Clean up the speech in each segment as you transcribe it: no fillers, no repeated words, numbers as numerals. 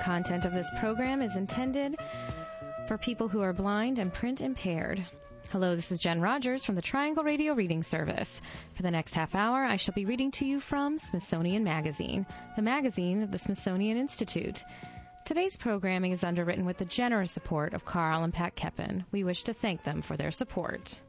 content of this program is intended for people who are blind and print impaired. Hello, this is Jen Rogers from the Triangle Radio Reading Service. For the next half hour, I shall be reading to you from Smithsonian Magazine, the magazine of the Smithsonian Institute. Today's programming is underwritten with the generous support of Carl and Pat Keppen. We wish to thank them for their support.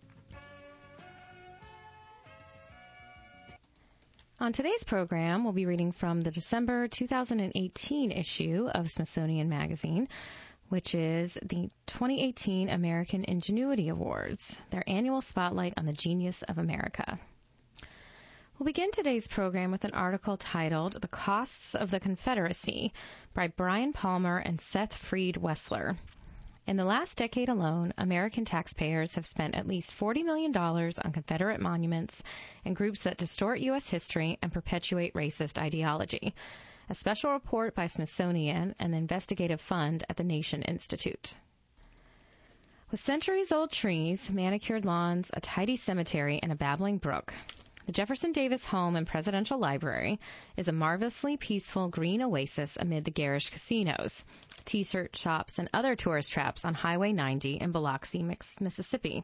On today's program, we'll be reading from the December 2018 issue of Smithsonian Magazine, which is the 2018 American Ingenuity Awards, their annual spotlight on the genius of America. We'll begin today's program with an article titled The Costs of the Confederacy by Brian Palmer and Seth Freed Wessler. In the last decade alone, American taxpayers have spent at least $40 million on Confederate monuments and groups that distort U.S. history and perpetuate racist ideology. A special report by Smithsonian and the Investigative Fund at the Nation Institute. With centuries-old trees, manicured lawns, a tidy cemetery, and a babbling brook, the Jefferson Davis Home and Presidential Library is a marvelously peaceful green oasis amid the garish casinos, T-shirt shops, and other tourist traps on Highway 90 in Biloxi, Mississippi.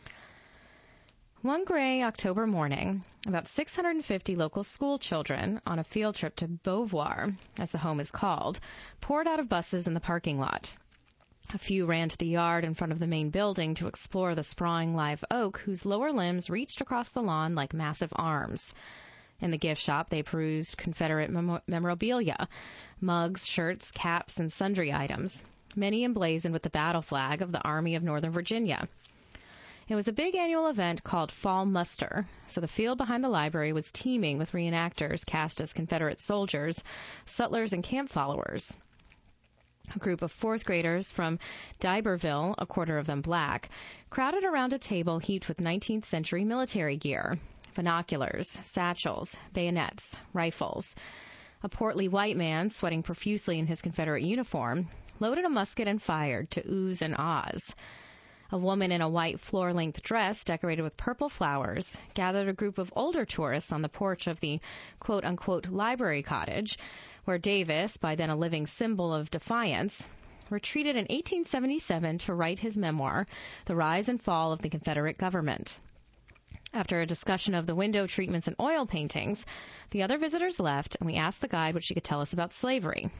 One gray October morning, about 650 local school children on a field trip to Beauvoir, as the home is called, poured out of buses in the parking lot. A few ran to the yard in front of the main building to explore the sprawling live oak whose lower limbs reached across the lawn like massive arms. In the gift shop, they perused Confederate memorabilia, mugs, shirts, caps, and sundry items, many emblazoned with the battle flag of the Army of Northern Virginia. It was a big annual event called Fall Muster, so the field behind the library was teeming with reenactors cast as Confederate soldiers, sutlers, and camp followers. A group of fourth graders from D'Iberville, a quarter of them black, crowded around a table heaped with 19th century military gear, binoculars, satchels, bayonets, rifles. A portly white man, sweating profusely in his Confederate uniform, loaded a musket and fired to oohs and ahs. A woman in a white floor-length dress decorated with purple flowers gathered a group of older tourists on the porch of the quote-unquote library cottage, where Davis, by then a living symbol of defiance, retreated in 1877 to write his memoir, The Rise and Fall of the Confederate Government. After a discussion of the window treatments and oil paintings, the other visitors left, and we asked the guide what she could tell us about slavery.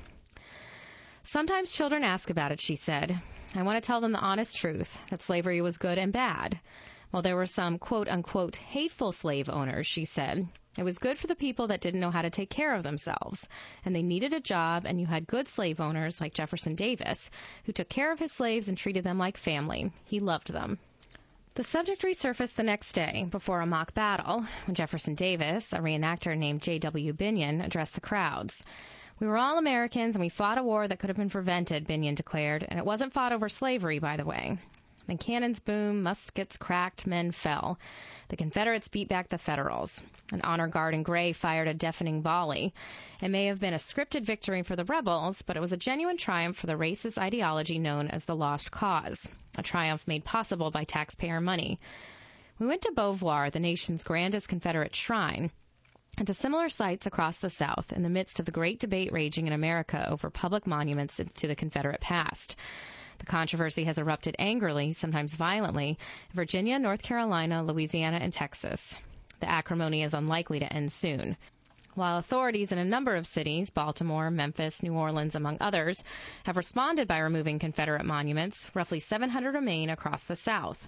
Sometimes children ask about it, she said. I want to tell them the honest truth, that slavery was good and bad. While there were some quote-unquote hateful slave owners, she said, it was good for the people that didn't know how to take care of themselves, and they needed a job, and you had good slave owners like Jefferson Davis, who took care of his slaves and treated them like family. He loved them. The subject resurfaced the next day before a mock battle when Jefferson Davis, a reenactor named J.W. Binion, addressed the crowds. We were all Americans, and we fought a war that could have been prevented, Binion declared, and it wasn't fought over slavery, by the way. Then cannons boomed, muskets cracked, men fell. The Confederates beat back the Federals. An honor guard in gray fired a deafening volley. It may have been a scripted victory for the rebels, but it was a genuine triumph for the racist ideology known as the Lost Cause, a triumph made possible by taxpayer money. We went to Beauvoir, the nation's grandest Confederate shrine, and to similar sites across the South in the midst of the great debate raging in America over public monuments to the Confederate past. The controversy has erupted angrily, sometimes violently, in Virginia, North Carolina, Louisiana, and Texas. The acrimony is unlikely to end soon. While authorities in a number of cities, Baltimore, Memphis, New Orleans, among others, have responded by removing Confederate monuments, roughly 700 remain across the South.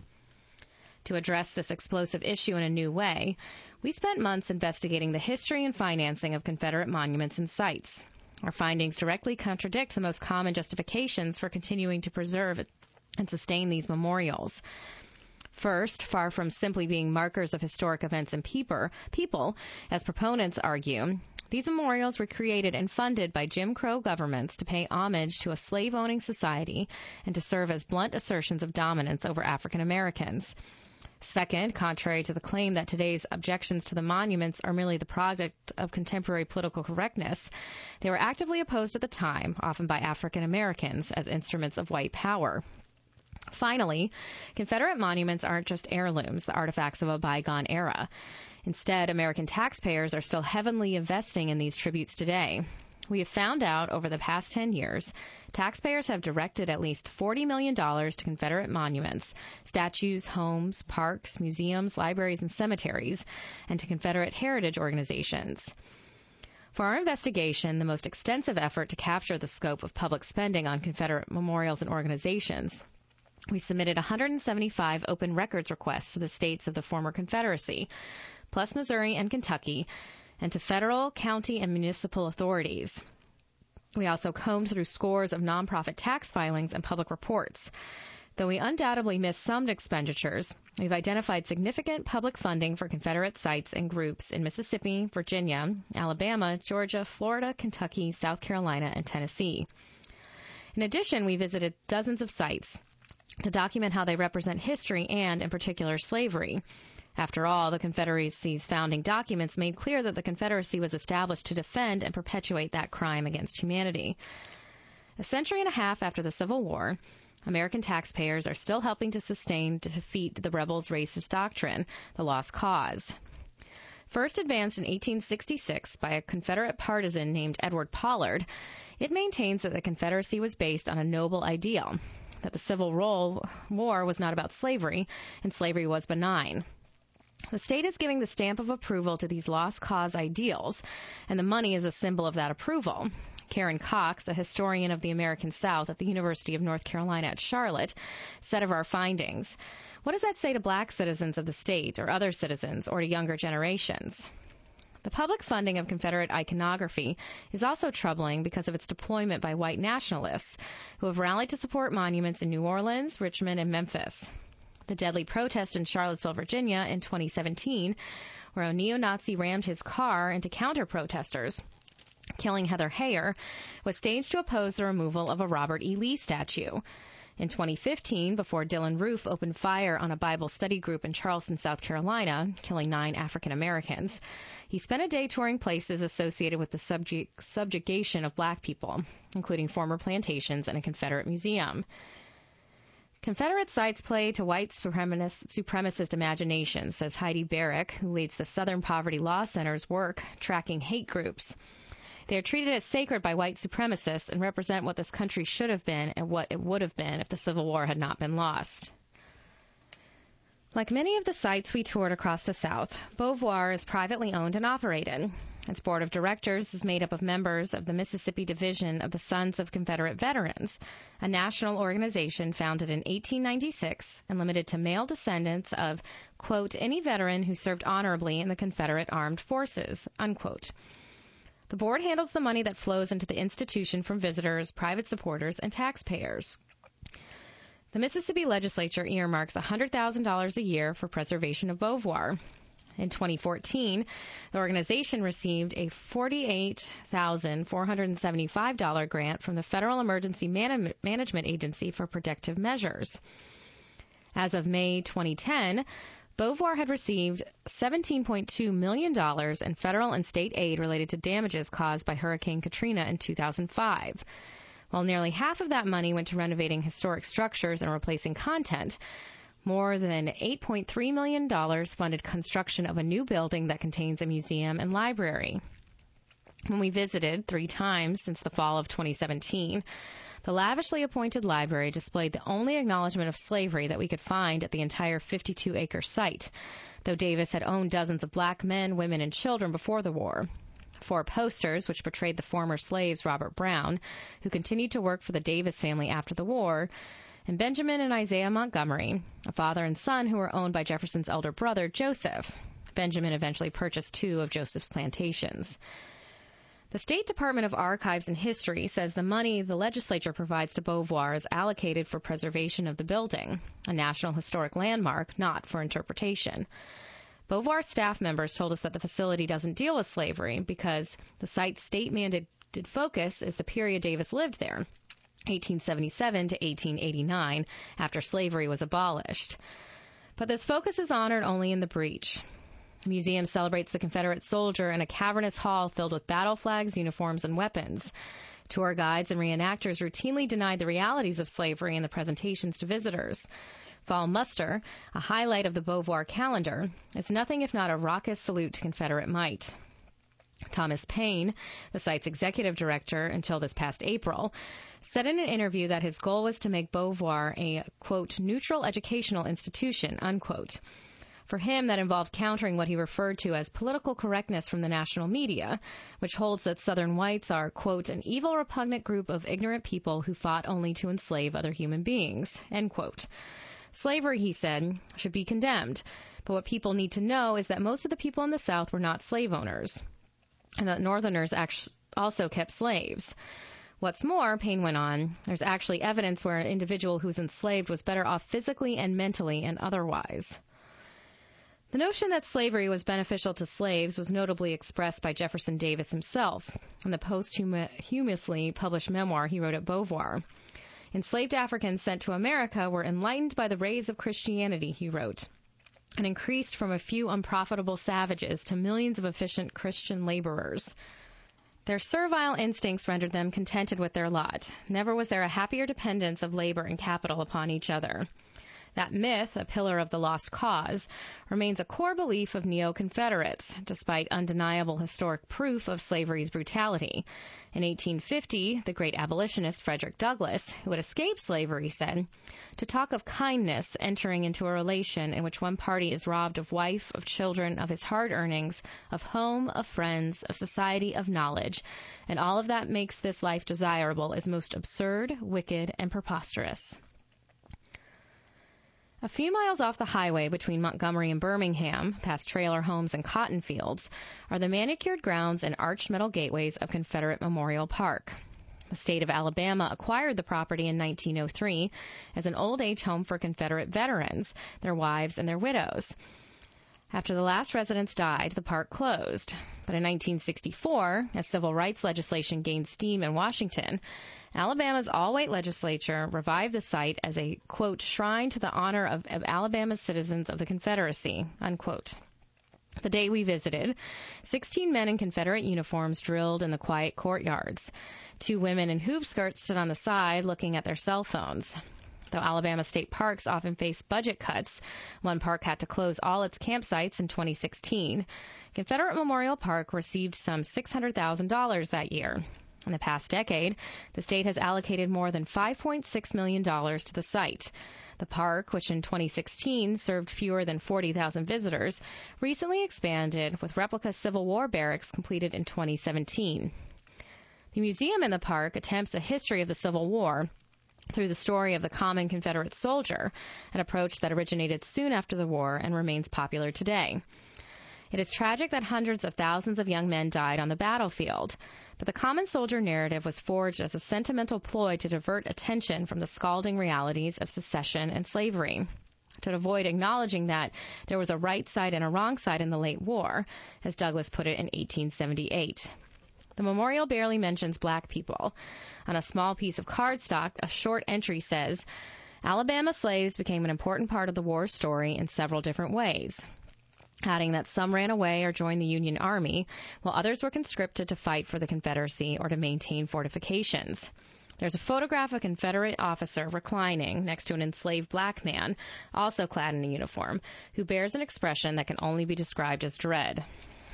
To address this explosive issue in a new way, we spent months investigating the history and financing of Confederate monuments and sites. Our findings directly contradict the most common justifications for continuing to preserve and sustain these memorials. First, far from simply being markers of historic events and people, as proponents argue, these memorials were created and funded by Jim Crow governments to pay homage to a slave-owning society and to serve as blunt assertions of dominance over African Americans. Second, contrary to the claim that today's objections to the monuments are merely the product of contemporary political correctness, they were actively opposed at the time, often by African Americans, as instruments of white power. Finally, Confederate monuments aren't just heirlooms, the artifacts of a bygone era. Instead, American taxpayers are still heavily investing in these tributes today. We have found out over the past 10 years, taxpayers have directed at least $40 million to Confederate monuments, statues, homes, parks, museums, libraries, and cemeteries, and to Confederate heritage organizations. For our investigation, the most extensive effort to capture the scope of public spending on Confederate memorials and organizations, we submitted 175 open records requests to the states of the former Confederacy, plus Missouri and Kentucky, and to federal, county, and municipal authorities. We also combed through scores of nonprofit tax filings and public reports. Though we undoubtedly missed some expenditures, we've identified significant public funding for Confederate sites and groups in Mississippi, Virginia, Alabama, Georgia, Florida, Kentucky, South Carolina, and Tennessee. In addition, we visited dozens of sites to document how they represent history and, in particular, slavery. After all, the Confederacy's founding documents made clear that the Confederacy was established to defend and perpetuate that crime against humanity. A century and a half after the Civil War, American taxpayers are still helping to defeat the rebels' racist doctrine, the Lost Cause. First advanced in 1866 by a Confederate partisan named Edward Pollard, it maintains that the Confederacy was based on a noble ideal, that the Civil War was not about slavery, and slavery was benign. The state is giving the stamp of approval to these lost cause ideals, and the money is a symbol of that approval. Karen Cox, a historian of the American South at the University of North Carolina at Charlotte, said of our findings, "What does that say to black citizens of the state or other citizens or to younger generations?" The public funding of Confederate iconography is also troubling because of its deployment by white nationalists who have rallied to support monuments in New Orleans, Richmond, and Memphis. The deadly protest in Charlottesville, Virginia in 2017, where a neo-Nazi rammed his car into counter-protesters, killing Heather Heyer, was staged to oppose the removal of a Robert E. Lee statue. In 2015, before Dylan Roof opened fire on a Bible study group in Charleston, South Carolina, killing 9 African Americans, he spent a day touring places associated with the subjugation of black people, including former plantations and a Confederate museum. Confederate sites play to white supremacist imagination, says Heidi Barrick, who leads the Southern Poverty Law Center's work tracking hate groups. They are treated as sacred by white supremacists and represent what this country should have been and what it would have been if the Civil War had not been lost. Like many of the sites we toured across the South, Beauvoir is privately owned and operated. Its board of directors is made up of members of the Mississippi Division of the Sons of Confederate Veterans, a national organization founded in 1896 and limited to male descendants of, quote, any veteran who served honorably in the Confederate Armed Forces, unquote. The board handles the money that flows into the institution from visitors, private supporters, and taxpayers. The Mississippi legislature earmarks $100,000 a year for preservation of Beauvoir. In 2014, the organization received a $48,475 grant from the Federal Emergency Management Agency for protective measures. As of May 2010, Beauvoir had received $17.2 million in federal and state aid related to damages caused by Hurricane Katrina in 2005. While nearly half of that money went to renovating historic structures and replacing content, more than $8.3 million funded construction of a new building that contains a museum and library. When we visited 3 times since the fall of 2017, the lavishly appointed library displayed the only acknowledgement of slavery that we could find at the entire 52-acre site, though Davis had owned dozens of black men, women, and children before the war. 4 posters, which portrayed the former slaves Robert Brown, who continued to work for the Davis family after the war, and Benjamin and Isaiah Montgomery, a father and son who were owned by Jefferson's elder brother, Joseph. Benjamin eventually purchased 2 of Joseph's plantations. The State Department of Archives and History says the money the legislature provides to Beauvoir is allocated for preservation of the building, a National Historic Landmark, not for interpretation. Beauvoir staff members told us that the facility doesn't deal with slavery because the site's state-mandated focus is the period Davis lived there, 1877 to 1889, after slavery was abolished. But this focus is honored only in the breach. The museum celebrates the Confederate soldier in a cavernous hall filled with battle flags, uniforms, and weapons. Tour guides and reenactors routinely denied the realities of slavery in the presentations to visitors. Fall Muster, a highlight of the Beauvoir calendar, is nothing if not a raucous salute to Confederate might. Thomas Paine, the site's executive director until this past April, said in an interview that his goal was to make Beauvoir a, quote, neutral educational institution, unquote. For him, that involved countering what he referred to as political correctness from the national media, which holds that Southern whites are, quote, an evil, repugnant group of ignorant people who fought only to enslave other human beings, end quote. Slavery, he said, should be condemned, but what people need to know is that most of the people in the South were not slave owners, and that Northerners also kept slaves. What's more, Paine went on, there's actually evidence where an individual who was enslaved was better off physically and mentally and otherwise. The notion that slavery was beneficial to slaves was notably expressed by Jefferson Davis himself in the posthumously published memoir he wrote at Beauvoir. Enslaved Africans sent to America were enlightened by the rays of Christianity, he wrote, and increased from a few unprofitable savages to millions of efficient Christian laborers. Their servile instincts rendered them contented with their lot. Never was there a happier dependence of labor and capital upon each other. That myth, a pillar of the lost cause, remains a core belief of neo-Confederates, despite undeniable historic proof of slavery's brutality. In 1850, the great abolitionist Frederick Douglass, who had escaped slavery, said, "To talk of kindness entering into a relation in which one party is robbed of wife, of children, of his hard earnings, of home, of friends, of society, of knowledge, and all of that makes this life desirable is most absurd, wicked, and preposterous." A few miles off the highway between Montgomery and Birmingham, past trailer homes and cotton fields, are the manicured grounds and arched metal gateways of Confederate Memorial Park. The state of Alabama acquired the property in 1903 as an old age home for Confederate veterans, their wives, and their widows. After the last residents died, the park closed. But in 1964, as civil rights legislation gained steam in Washington, Alabama's all-white legislature revived the site as a, quote, shrine to the honor of Alabama's citizens of the Confederacy, unquote. The day we visited, 16 men in Confederate uniforms drilled in the quiet courtyards. 2 women in hoop skirts stood on the side looking at their cell phones. Though Alabama state parks often face budget cuts, one park had to close all its campsites in 2016. Confederate Memorial Park received some $600,000 that year. In the past decade, the state has allocated more than $5.6 million to the site. The park, which in 2016 served fewer than 40,000 visitors, recently expanded with replica Civil War barracks completed in 2017. The museum in the park attempts a history of the Civil War through the story of the common Confederate soldier, an approach that originated soon after the war and remains popular today. It is tragic that hundreds of thousands of young men died on the battlefield, but the common soldier narrative was forged as a sentimental ploy to divert attention from the scalding realities of secession and slavery, to avoid acknowledging that there was a right side and a wrong side in the late war, as Douglass put it in 1878. The memorial barely mentions black people. On a small piece of cardstock, a short entry says, "Alabama slaves became an important part of the war story in several different ways," adding that some ran away or joined the Union Army, while others were conscripted to fight for the Confederacy or to maintain fortifications. There's a photograph of a Confederate officer reclining next to an enslaved black man, also clad in a uniform, who bears an expression that can only be described as dread.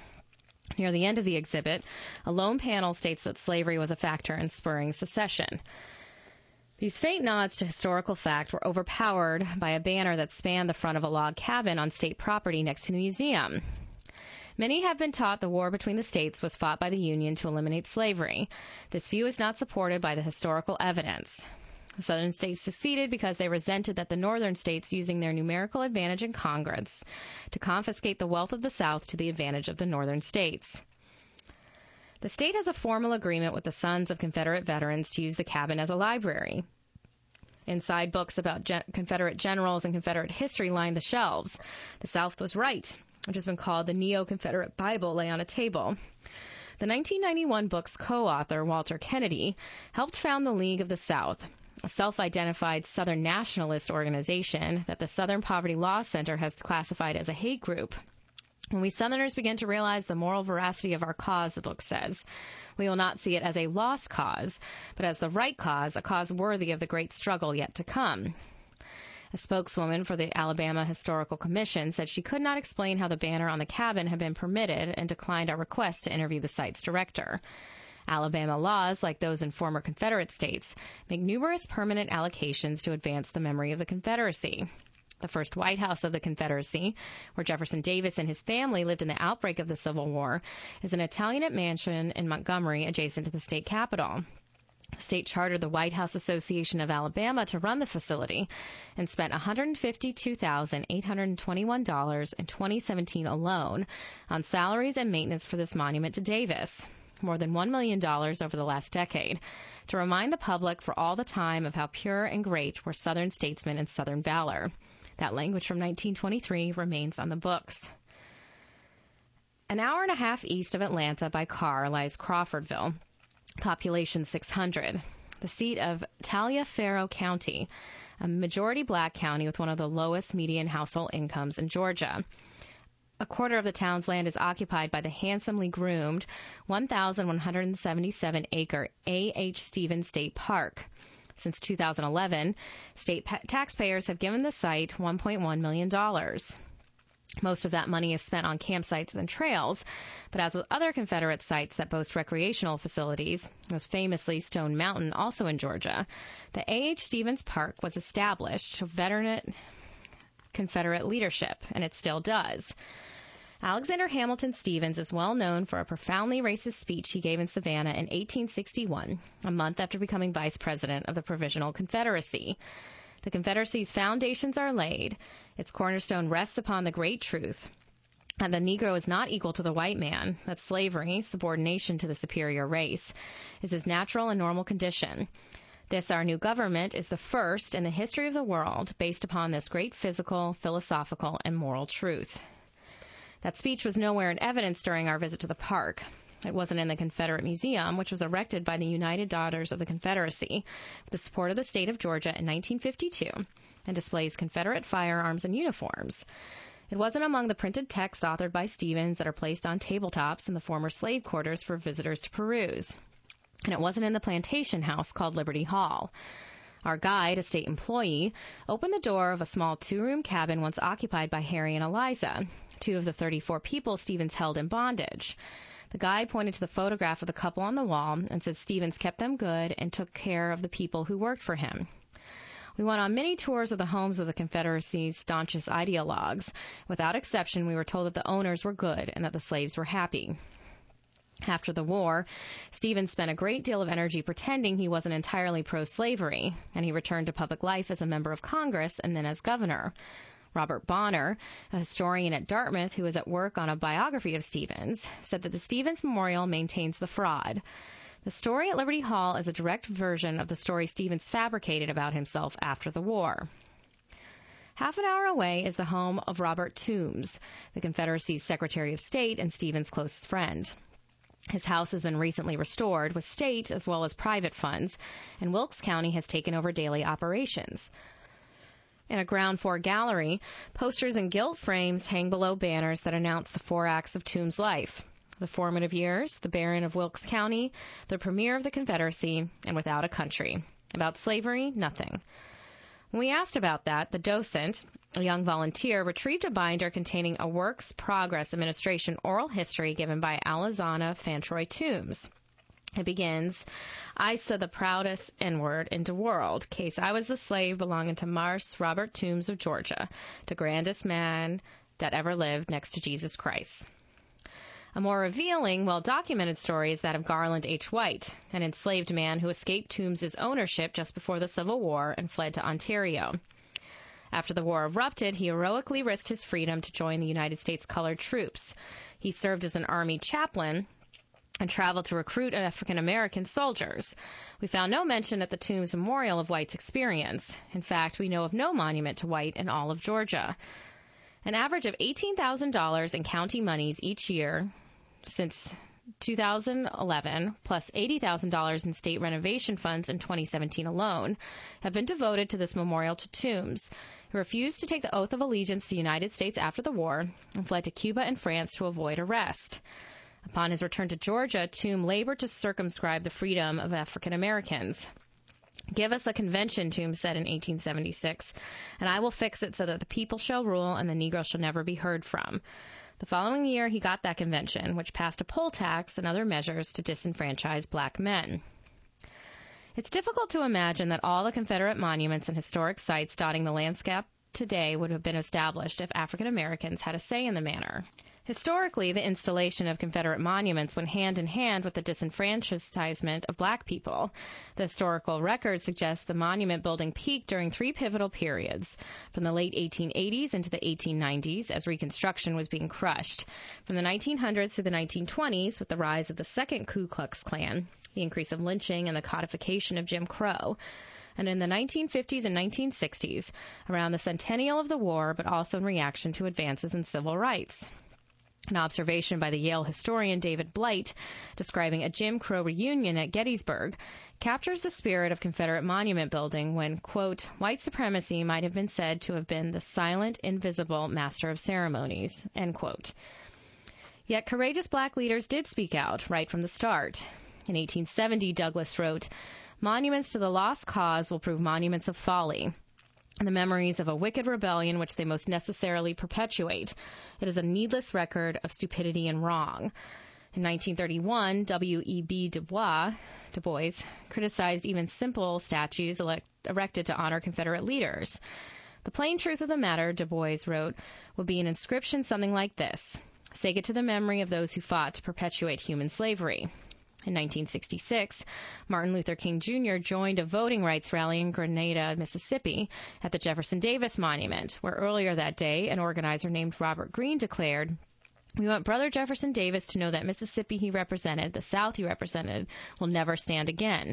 Near the end of the exhibit, a lone panel states that slavery was a factor in spurring secession. These faint nods to historical fact were overpowered by a banner that spanned the front of a log cabin on state property next to the museum. Many have been taught the war between the states was fought by the Union to eliminate slavery. This view is not supported by the historical evidence. The Southern states seceded because they resented that the Northern states using their numerical advantage in Congress to confiscate the wealth of the South to the advantage of the Northern states. The state has a formal agreement with the sons of Confederate veterans to use the cabin as a library. Inside, books about Confederate generals and Confederate history line the shelves. The South was right, which has been called the Neo-Confederate Bible, lay on a table. The 1991 book's co-author, Walter Kennedy, helped found the League of the South, a self-identified Southern nationalist organization that the Southern Poverty Law Center has classified as a hate group. When we Southerners begin to realize the moral veracity of our cause, the book says, we will not see it as a lost cause, but as the right cause, a cause worthy of the great struggle yet to come. A spokeswoman for the Alabama Historical Commission said she could not explain how the banner on the cabin had been permitted and declined our request to interview the site's director. Alabama laws, like those in former Confederate states, make numerous permanent allocations to advance the memory of the Confederacy. The first White House of the Confederacy, where Jefferson Davis and his family lived in the outbreak of the Civil War, is an Italianate mansion in Montgomery adjacent to the state capitol. The state chartered the White House Association of Alabama to run the facility and spent $152,821 in 2017 alone on salaries and maintenance for this monument to Davis, more than $1 million over the last decade, to remind the public for all the time of how pure and great were Southern statesmen and Southern valor. That language from 1923 remains on the books. An hour and a half east of Atlanta by car lies Crawfordville, population 600, the seat of Taliaferro County, a majority black county with one of the lowest median household incomes in Georgia. A quarter of the town's land is occupied by the handsomely groomed 1,177-acre A.H. Stevens State Park. Since 2011, state taxpayers have given the site $1.1 million. Most of that money is spent on campsites and trails, but as with other Confederate sites that boast recreational facilities, most famously Stone Mountain, also in Georgia, the A.H. Stevens Park was established to veteran Confederate leadership, and it still does. Alexander Hamilton Stevens is well known for a profoundly racist speech he gave in Savannah in 1861, a month after becoming vice president of the Provisional Confederacy. The Confederacy's foundations are laid. Its cornerstone rests upon the great truth that the Negro is not equal to the white man, that slavery, subordination to the superior race, is his natural and normal condition. This, our new government, is the first in the history of the world based upon this great physical, philosophical, and moral truth. That speech was nowhere in evidence during our visit to the park. It wasn't in the Confederate Museum, which was erected by the United Daughters of the Confederacy with the support of the state of Georgia in 1952 and displays Confederate firearms and uniforms. It wasn't among the printed texts authored by Stevens that are placed on tabletops in the former slave quarters for visitors to peruse. And it wasn't in the plantation house called Liberty Hall. Our guide, a state employee, opened the door of a small two-room cabin once occupied by Harry and Eliza, two of the 34 people Stevens held in bondage. The guide pointed to the photograph of the couple on the wall and said Stevens kept them good and took care of the people who worked for him. We went on many tours of the homes of the Confederacy's staunchest ideologues. Without exception, we were told that the owners were good and that the slaves were happy. After the war, Stevens spent a great deal of energy pretending he wasn't entirely pro-slavery, and he returned to public life as a member of Congress and then as governor. Robert Bonner, a historian at Dartmouth who was at work on a biography of Stevens, said that the Stevens Memorial maintains the fraud. The story at Liberty Hall is a direct version of the story Stevens fabricated about himself after the war. Half an hour away is the home of Robert Toombs, the Confederacy's Secretary of State and Stevens' closest friend. His house has been recently restored with state as well as private funds, and Wilkes County has taken over daily operations. In a ground floor gallery, posters in gilt frames hang below banners that announce the 4 acts of Toombs' life: the formative years, the Baron of Wilkes County, the Premier of the Confederacy, and without a country. About slavery, nothing. When we asked about that, the docent, a young volunteer, retrieved a binder containing a Works Progress Administration oral history given by Alexander Fantroy Toombs. It begins, I saw the proudest N-word in the world, case I was a slave belonging to Marse Robert Toombs of Georgia, the grandest man that ever lived next to Jesus Christ. A more revealing, well-documented story is that of Garland H. White, an enslaved man who escaped Toombs' ownership just before the Civil War and fled to Ontario. After the war erupted, he heroically risked his freedom to join the United States colored troops. He served as an Army chaplain and traveled to recruit African-American soldiers. We found no mention at the Toombs Memorial of White's experience. In fact, we know of no monument to White in all of Georgia. An average of $18,000 in county monies each year since 2011, plus $80,000 in state renovation funds in 2017 alone, have been devoted to this memorial to Toombs, who refused to take the oath of allegiance to the United States after the war and fled to Cuba and France to avoid arrest. Upon his return to Georgia, Toombs labored to circumscribe the freedom of African Americans. "Give us a convention," Toombs said in 1876, "and I will fix it so that the people shall rule and the Negro shall never be heard from." The following year, he got that convention, which passed a poll tax and other measures to disenfranchise black men. It's difficult to imagine that all the Confederate monuments and historic sites dotting the landscape today would have been established if African Americans had a say in the matter. Historically, the installation of Confederate monuments went hand in hand with the disenfranchisement of black people. The historical record suggests the monument building peaked during three pivotal periods, from the late 1880s into the 1890s as Reconstruction was being crushed, from the 1900s through the 1920s with the rise of the Second Ku Klux Klan, the increase of lynching, and the codification of Jim Crow, and in the 1950s and 1960s, around the centennial of the war, but also in reaction to advances in civil rights. An observation by the Yale historian David Blight, describing a Jim Crow reunion at Gettysburg, captures the spirit of Confederate monument building when, quote, "white supremacy might have been said to have been the silent, invisible master of ceremonies," end quote. Yet courageous black leaders did speak out right from the start. In 1870, Douglass wrote, "Monuments to the lost cause will prove monuments of folly, the memories of a wicked rebellion which they most necessarily perpetuate. It is a needless record of stupidity and wrong." In 1931, W.E.B. Du Bois criticized even simple statues erected to honor Confederate leaders. "The plain truth of the matter," Du Bois wrote, "would be an inscription something like this: Sacred to the memory of those who fought to perpetuate human slavery." In 1966, Martin Luther King Jr. joined a voting rights rally in Grenada, Mississippi, at the Jefferson Davis Monument, where earlier that day an organizer named Robert Greene declared, "We want Brother Jefferson Davis to know that Mississippi he represented, the South he represented, will never stand again."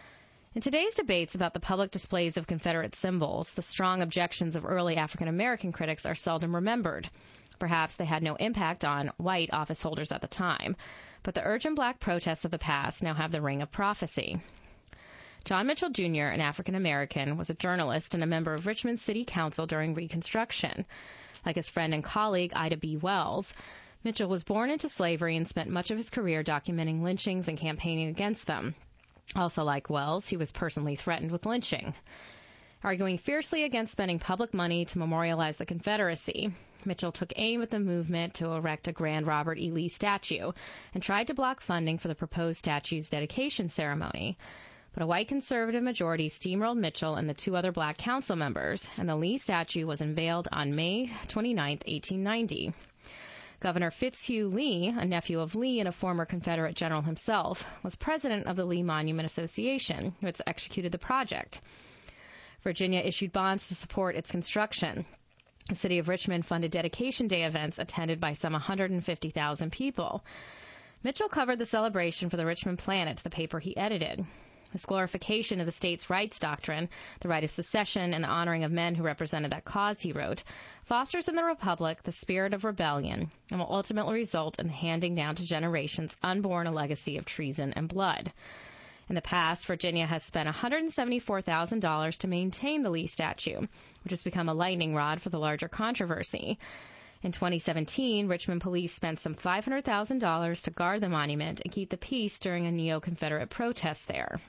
In today's debates about the public displays of Confederate symbols, the strong objections of early African American critics are seldom remembered. Perhaps they had no impact on white office holders at the time, but the urgent black protests of the past now have the ring of prophecy. John Mitchell Jr., an African American, was a journalist and a member of Richmond City Council during Reconstruction. Like his friend and colleague Ida B. Wells, Mitchell was born into slavery and spent much of his career documenting lynchings and campaigning against them. Also like Wells, he was personally threatened with lynching. Arguing fiercely against spending public money to memorialize the Confederacy, Mitchell took aim at the movement to erect a Grand Robert E. Lee statue and tried to block funding for the proposed statue's dedication ceremony. But a white conservative majority steamrolled Mitchell and the two other black council members, and the Lee statue was unveiled on May 29, 1890. Governor Fitzhugh Lee, a nephew of Lee and a former Confederate general himself, was president of the Lee Monument Association, which executed the project. Virginia issued bonds to support its construction. The city of Richmond funded dedication day events attended by some 150,000 people. Mitchell covered the celebration for the Richmond Planet, the paper he edited. His glorification of the states' rights doctrine, the right of secession, and the honoring of men who represented that cause, he wrote, fosters in the Republic the spirit of rebellion and will ultimately result in handing down to generations unborn a legacy of treason and blood. In the past, Virginia has spent $174,000 to maintain the Lee statue, which has become a lightning rod for the larger controversy. In 2017, Richmond police spent some $500,000 to guard the monument and keep the peace during a neo-Confederate protest there.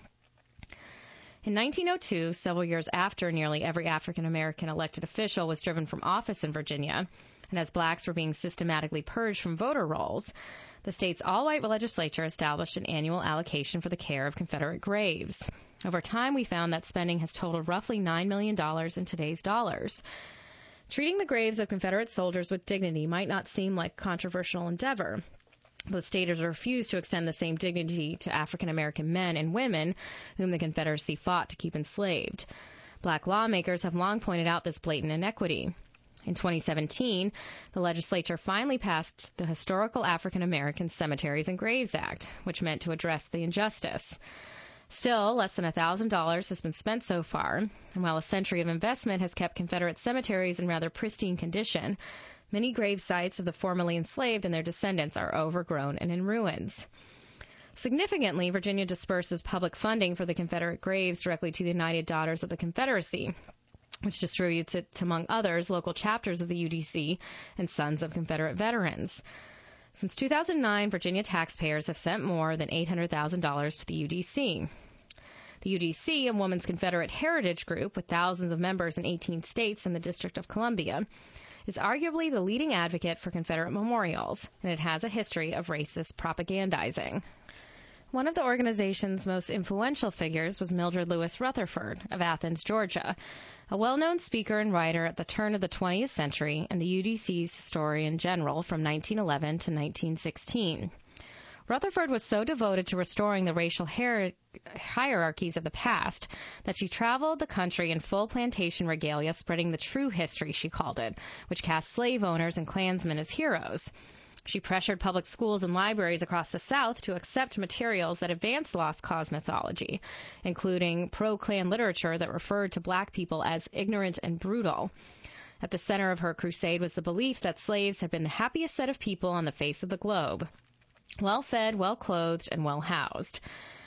In 1902, several years after nearly every African-American elected official was driven from office in Virginia, and as blacks were being systematically purged from voter rolls, the state's all-white legislature established an annual allocation for the care of Confederate graves. Over time, we found that spending has totaled roughly $9 million in today's dollars. Treating the graves of Confederate soldiers with dignity might not seem like a controversial endeavor, but the state has refused to extend the same dignity to African-American men and women whom the Confederacy fought to keep enslaved. Black lawmakers have long pointed out this blatant inequity. In 2017, the legislature finally passed the Historical African American Cemeteries and Graves Act, which meant to address the injustice. Still, less than $1,000 has been spent so far, and while a century of investment has kept Confederate cemeteries in rather pristine condition, many grave sites of the formerly enslaved and their descendants are overgrown and in ruins. Significantly, Virginia disperses public funding for the Confederate graves directly to the United Daughters of the Confederacy, which distributes it to, among others, local chapters of the UDC and Sons of Confederate Veterans. Since 2009, Virginia taxpayers have sent more than $800,000 to the UDC. The The UDC, a women's Confederate heritage group with thousands of members in 18 states and the District of Columbia, is arguably the leading advocate for Confederate memorials, and it has a history of racist propagandizing. One of the organization's most influential figures was Mildred Lewis Rutherford of Athens, Georgia, a well-known speaker and writer at the turn of the 20th century and the UDC's historian general from 1911 to 1916. Rutherford was so devoted to restoring the racial hierarchies of the past that she traveled the country in full plantation regalia, spreading the true history, she called it, which cast slave owners and Klansmen as heroes. She pressured public schools and libraries across the South to accept materials that advanced lost cause mythology, including pro-Klan literature that referred to black people as ignorant and brutal. At the center of her crusade was the belief that slaves had been the happiest set of people on the face of the globe, well-fed, well-clothed, and well-housed.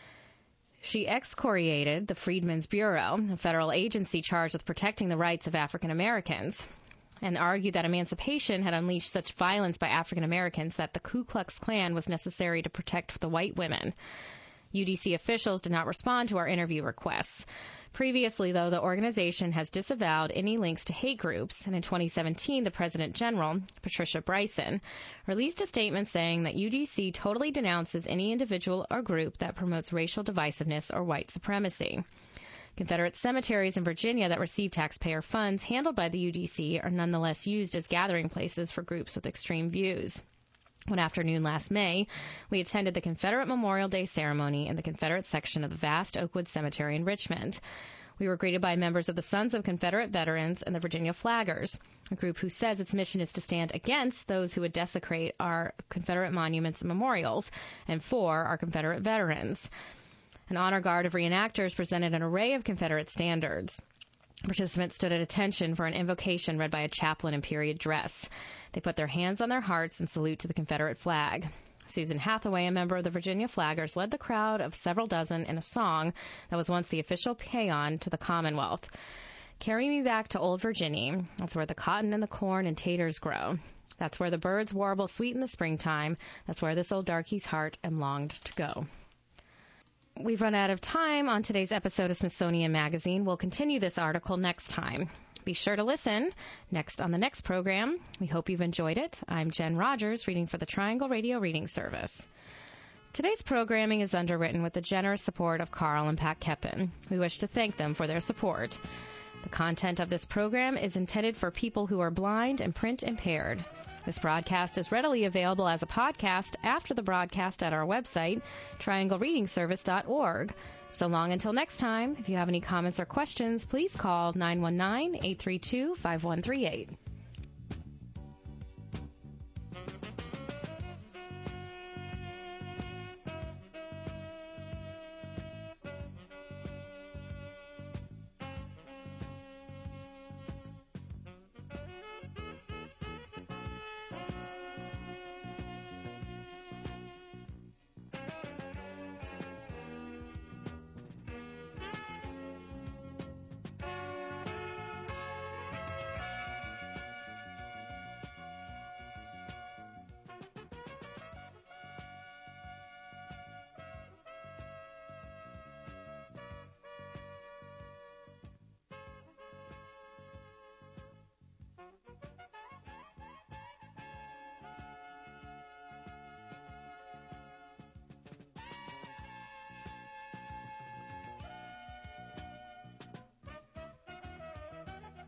She excoriated the Freedmen's Bureau, a federal agency charged with protecting the rights of African Americans, and argued that emancipation had unleashed such violence by African Americans that the Ku Klux Klan was necessary to protect the white women. UDC officials did not respond to our interview requests. Previously, though, the organization has disavowed any links to hate groups, and in 2017, the President General, Patricia Bryson, released a statement saying that UDC totally denounces any individual or group that promotes racial divisiveness or white supremacy. Confederate cemeteries in Virginia that receive taxpayer funds handled by the UDC are nonetheless used as gathering places for groups with extreme views. One afternoon last May, we attended the Confederate Memorial Day ceremony in the Confederate section of the vast Oakwood Cemetery in Richmond. We were greeted by members of the Sons of Confederate Veterans and the Virginia Flaggers, a group who says its mission is to stand against those who would desecrate our Confederate monuments and memorials and for our Confederate veterans. An honor guard of reenactors presented an array of Confederate standards. Participants stood at attention for an invocation read by a chaplain in period dress. They put their hands on their hearts in salute to the Confederate flag. Susan Hathaway, a member of the Virginia Flaggers, led the crowd of several dozen in a song that was once the official paean to the Commonwealth. Carry me back to old Virginia. That's where the cotton and the corn and taters grow. That's where the birds warble sweet in the springtime. That's where this old darkie's heart am longed to go. We've run out of time on today's episode of Smithsonian Magazine. We'll continue this article next time. Be sure to listen next on the next program. We hope you've enjoyed it. I'm Jen Rogers, reading for the Triangle Radio Reading Service. Today's programming is underwritten with the generous support of Carl and Pat Keppen. We wish to thank them for their support. The content of this program is intended for people who are blind and print impaired. This broadcast is readily available as a podcast after the broadcast at our website, trianglereadingservice.org. So long until next time, if you have any comments or questions, please call 919-832-5138.